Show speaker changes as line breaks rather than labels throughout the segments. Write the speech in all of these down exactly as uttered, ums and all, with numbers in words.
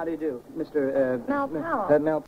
How do you do, Mister Uh,
Mel
M-
Powell.
Uh, Mel.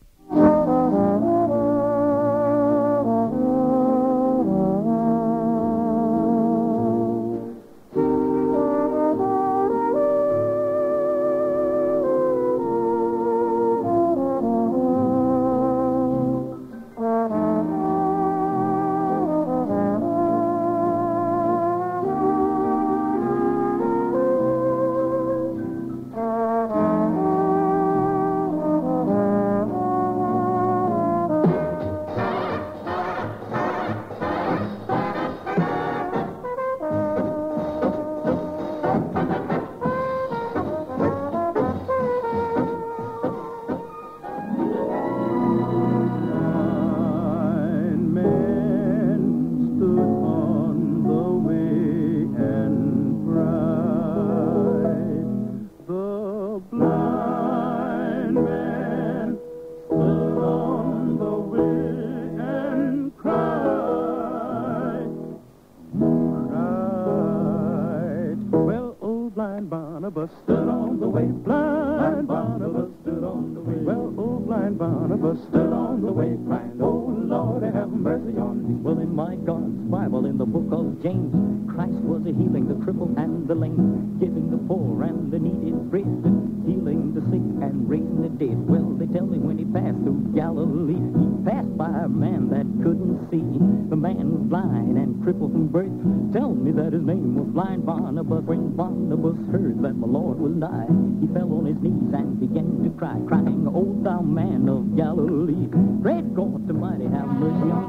Barnabas stood on the way. Blind Barnabas stood on the way. Well, oh, blind Barnabas stood on the way, crying, oh, Lord, have mercy on me.
Well, in my God's Bible, in the book of James, Christ was a healing the crippled and the lame, giving the poor and the needy bread, healing the sick and raising the dead. Well, they tell me when he passed through Galilee, he passed by a man that couldn't see. The man was blind and crippled from birth. Tell me that his name was Blind Barnabas. When Barnabas heard that the Lord was nigh, he fell on his knees and began to cry, crying, "O thou man of Galilee, great God Almighty, have mercy on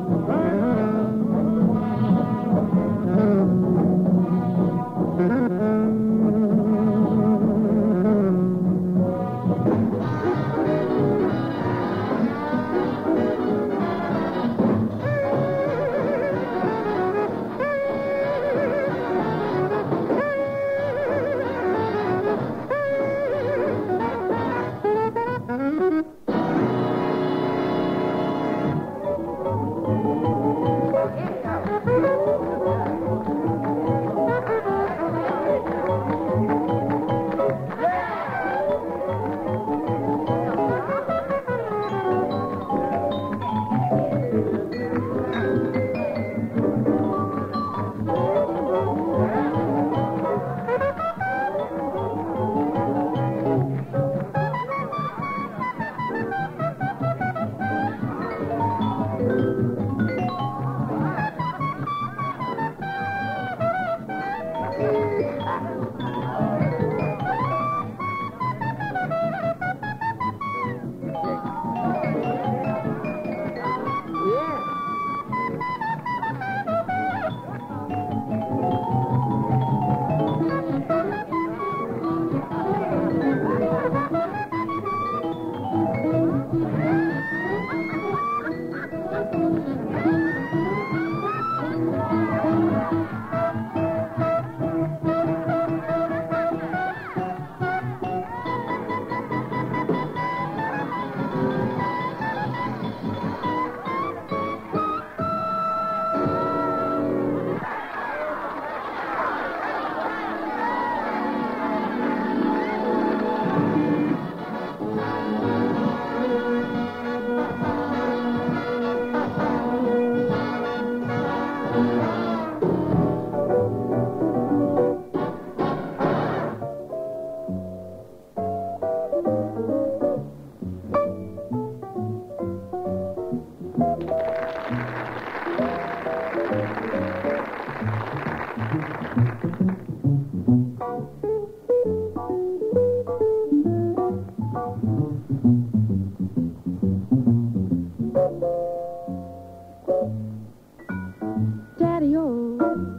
Daddy-o,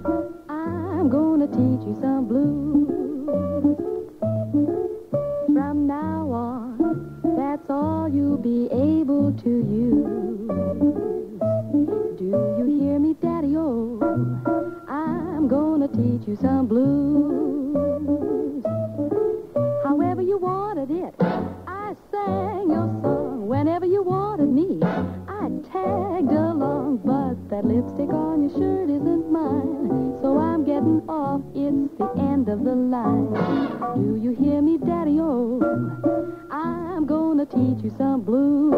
I'm gonna teach you some blues. From now on, that's all you'll be able to use. Do you hear me, Daddy-o? I'm gonna teach you some blues. However you wanted it, I sang your song. Whenever you wanted me, I tagged along. But that lipstick on your shirt isn't mine, so I'm getting off. It's the end of the line. Do you hear me, Daddy-o? I I'm gonna teach you some blues.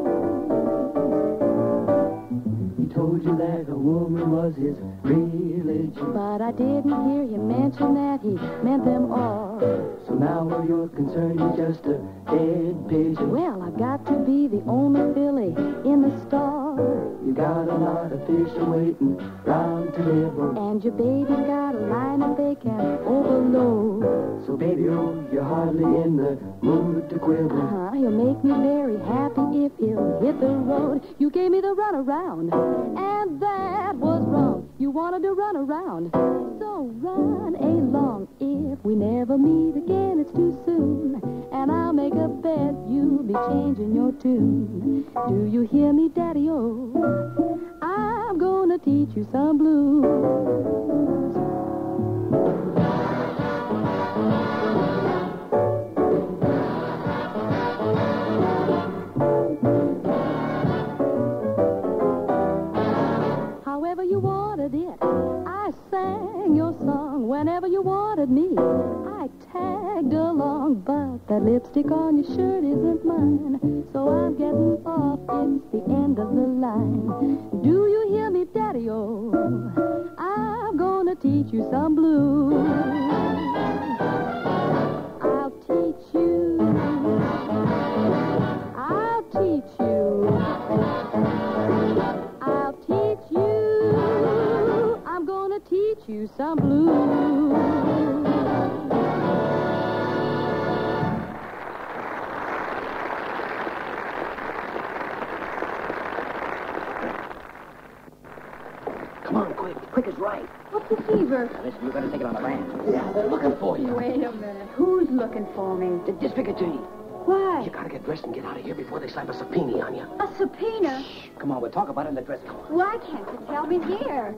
He told you that a woman was his religion,
But I didn't hear him mention that he meant them all.
so now where you're concerned, he's just a dead pigeon.
Well, I've got to be the only filly in the stall.
You got a lot of fish waiting round to nibble,
And your baby's got a line that they can overload.
so baby, oh, you're hardly in the mood to quibble.
Uh-huh, he'll make me very happy if he'll hit the road. You gave me the runaround, and that was wrong. You wanted to run around, so run along. If we never meet again, it's too soon. And I'll make a bet you'll be changing your tune. Do you hear me, Daddy-O? I'm gonna teach you some blues. However you wanted it, I sang your song. Whenever you wanted me, I tagged along. But that lipstick on your shirt isn't mine, so I'm getting off. It's the end of the line. Do you hear me, Daddy-O? I'm gonna teach you some blues. I'll teach you. I'll teach you. I'll teach you. I'm gonna teach you some blues.
Come on, quick. Quick is right.
What's the fever?
Listen, you better take it on the van.
Yeah, they're looking for you.
Wait a minute. Who's looking for me?
The district attorney.
Why?
You gotta get dressed and get out of here before they slap a subpoena on you.
A subpoena?
Come on, we'll talk about it in the dressing room.
Why can't you tell me here?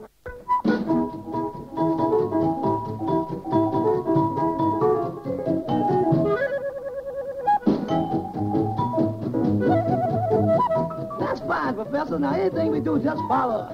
That's fine, Professor. Now, anything we do, just follow.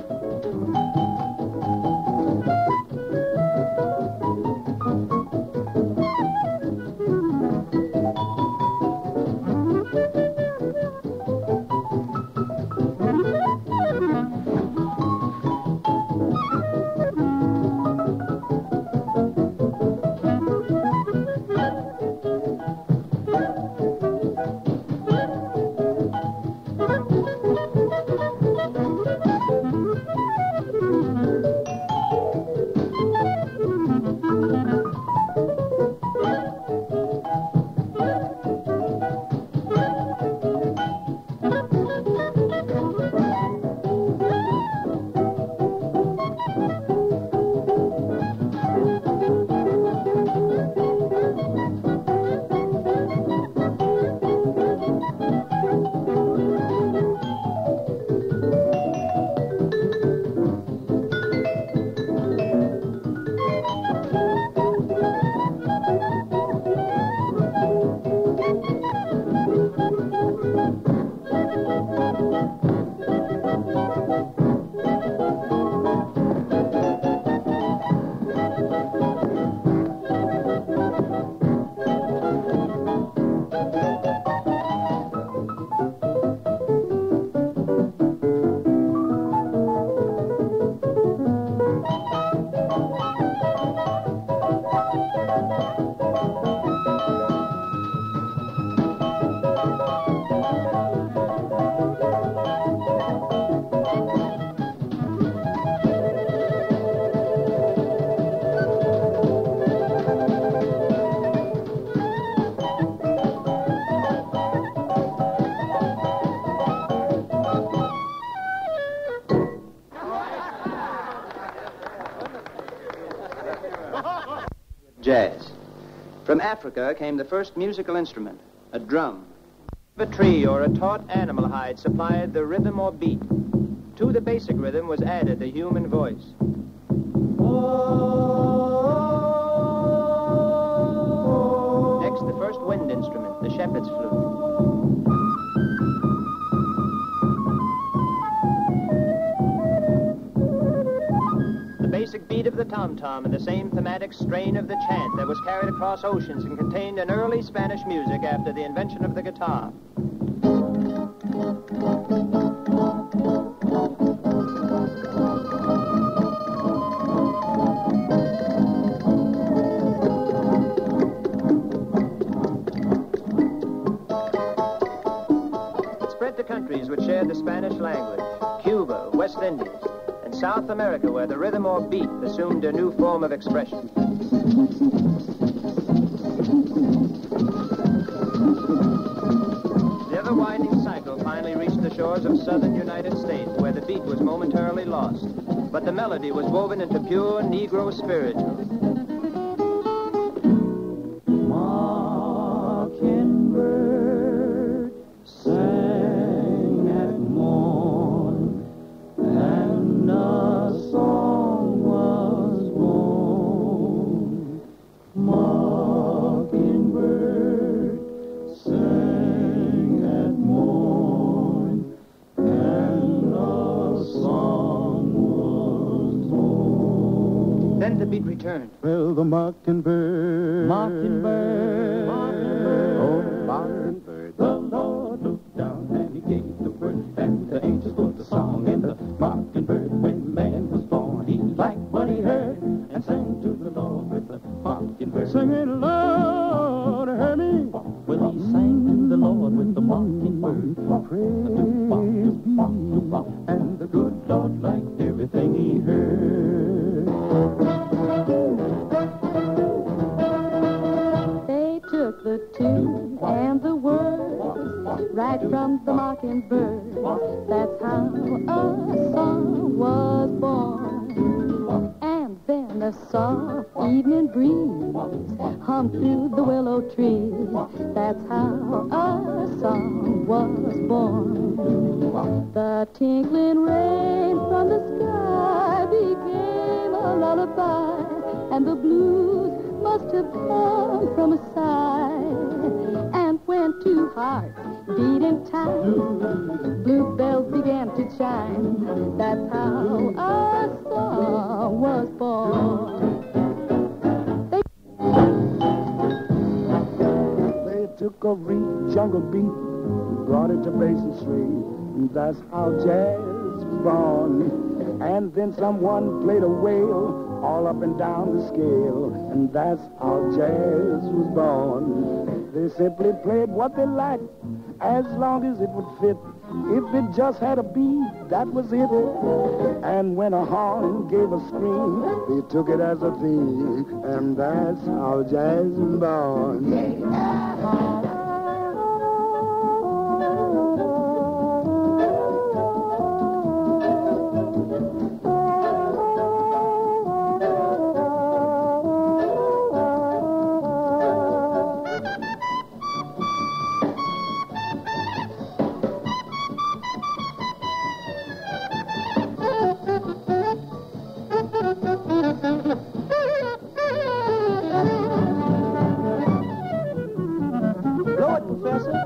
Jazz. From Africa came the first musical instrument, a drum. A tree or a taut animal hide supplied the rhythm or beat. To the basic rhythm was added the human voice. Next, the first wind instrument, the shepherd's flute. The basic beat of the time tom-tom in the same thematic strain of the chant that was carried across oceans and contained in early Spanish music after the invention of the guitar. It spread to countries which shared the Spanish language, Cuba, West Indies, and South America, where the rhythm or beat assumed a new form of expression. The ever-winding cycle finally reached the shores of southern United States, where the beat was momentarily lost, but the melody was woven into pure Negro spiritual.
Mockingbird sang at morn, and a song was born. Mockingbird sang at morn, and a song was born.
Then the beat returned.
Well, the mockingbird,
Mockingbird,
mockingbird, oh, mockingbird, the Lord looked down and he gave the word, and the angels put the song in the mockingbird. When man was born, he liked what he heard, and sang to the Lord with the mockingbird. Singing, Lord, hear me.
well, he sang to the Lord with the mockingbird.
Praise be, and the good Lord liked everything he heard.
They took the tune and the words right from the mockingbird. That's how a song was born. And then a soft evening breeze hummed through the willow trees. That's how a song was born. The tinkling rain from the sky became a lullaby, and the blues must have come from a sigh. And when two hearts beat in time, blue bells began to chime. That's how a song was born.
They took a reed jungle beat, brought it to Basin Street. And that's how jazz was born. And then someone played a wail all up and down the scale, and that's how jazz was born. They simply played what they liked, as long as it would fit. If it just had a beat, that was it. And when a horn gave a scream, they took it as a theme, and that's how jazz was born.
Blow it, Professor.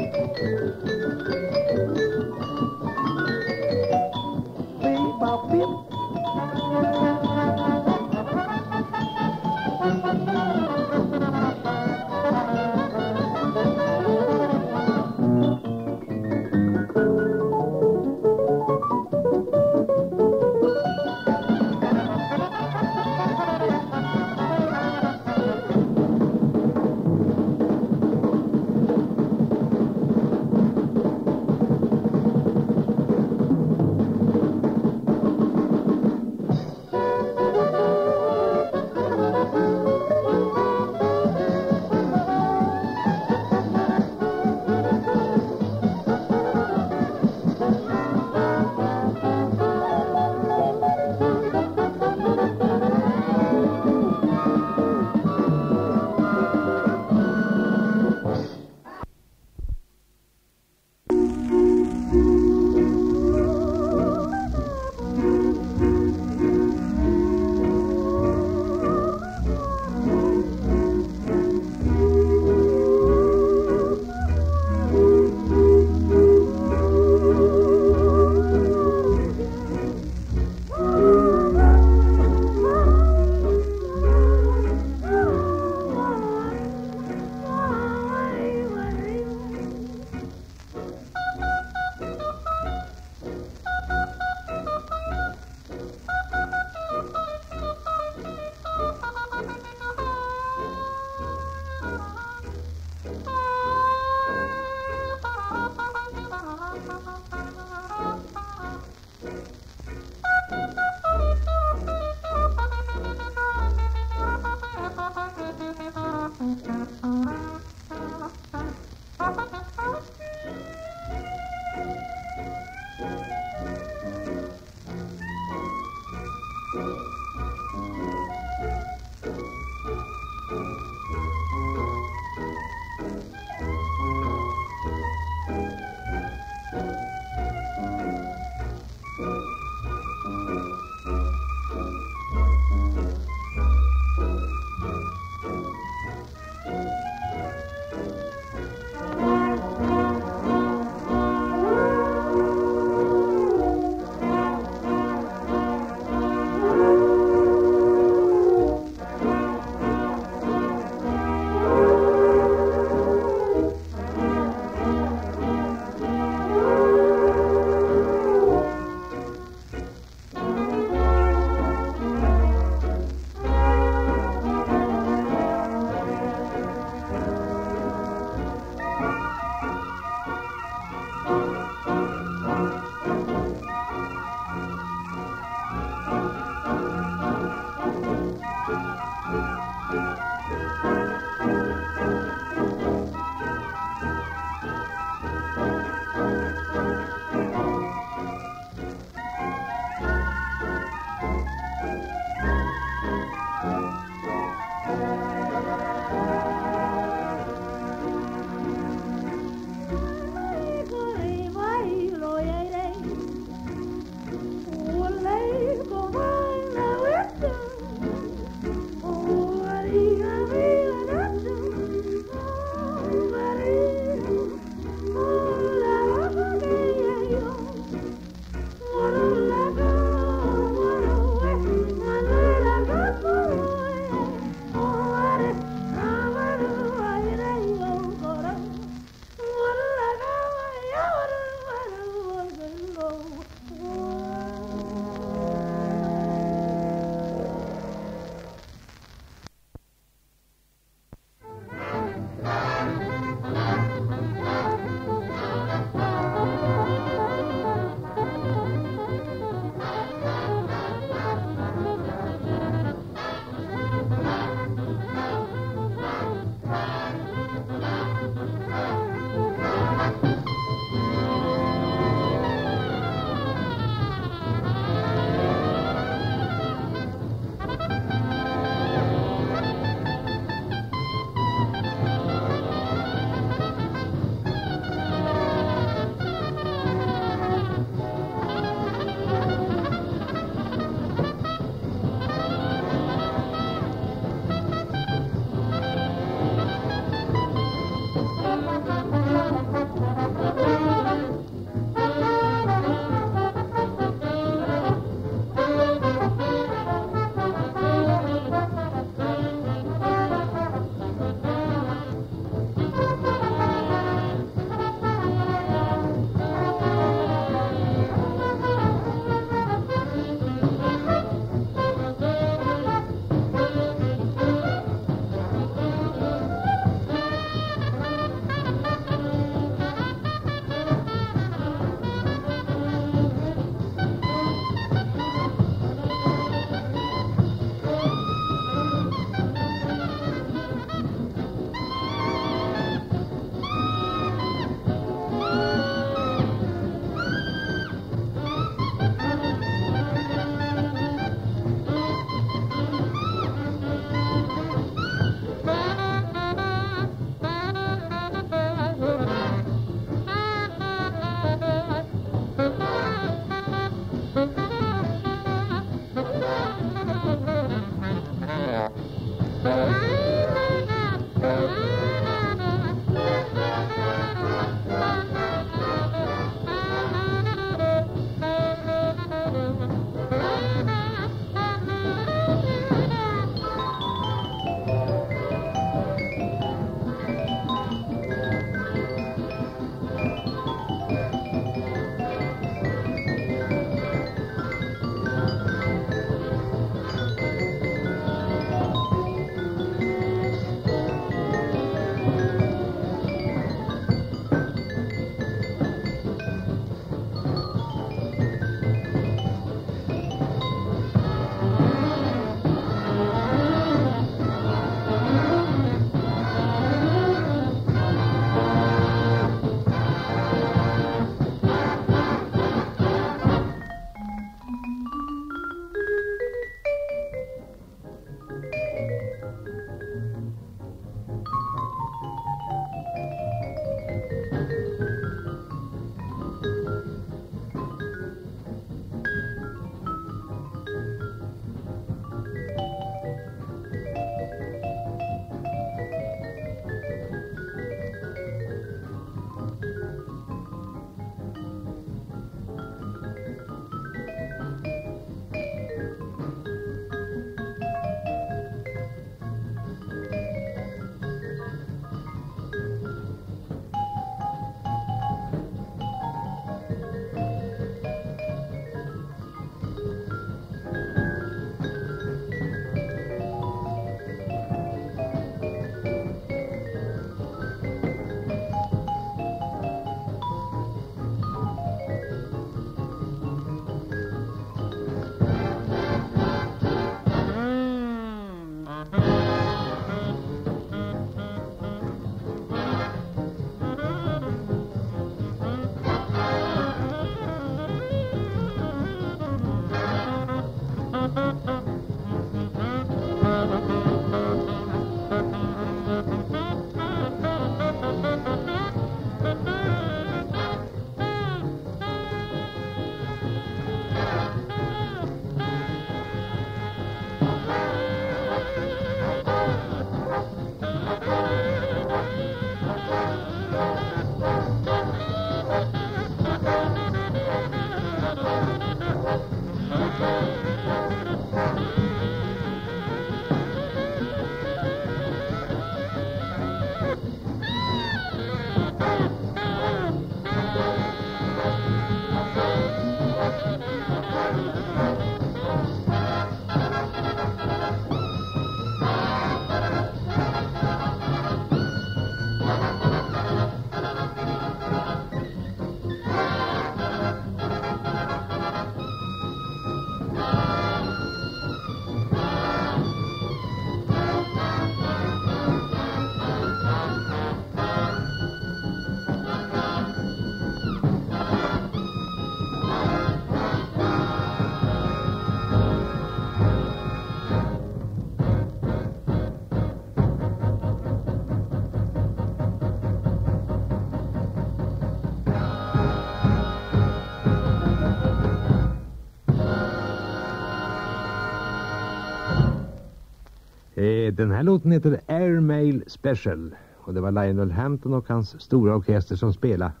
Eh, den här låten heter Air Mail Special. Och det var Lionel Hampton och hans stora orkester som spelade.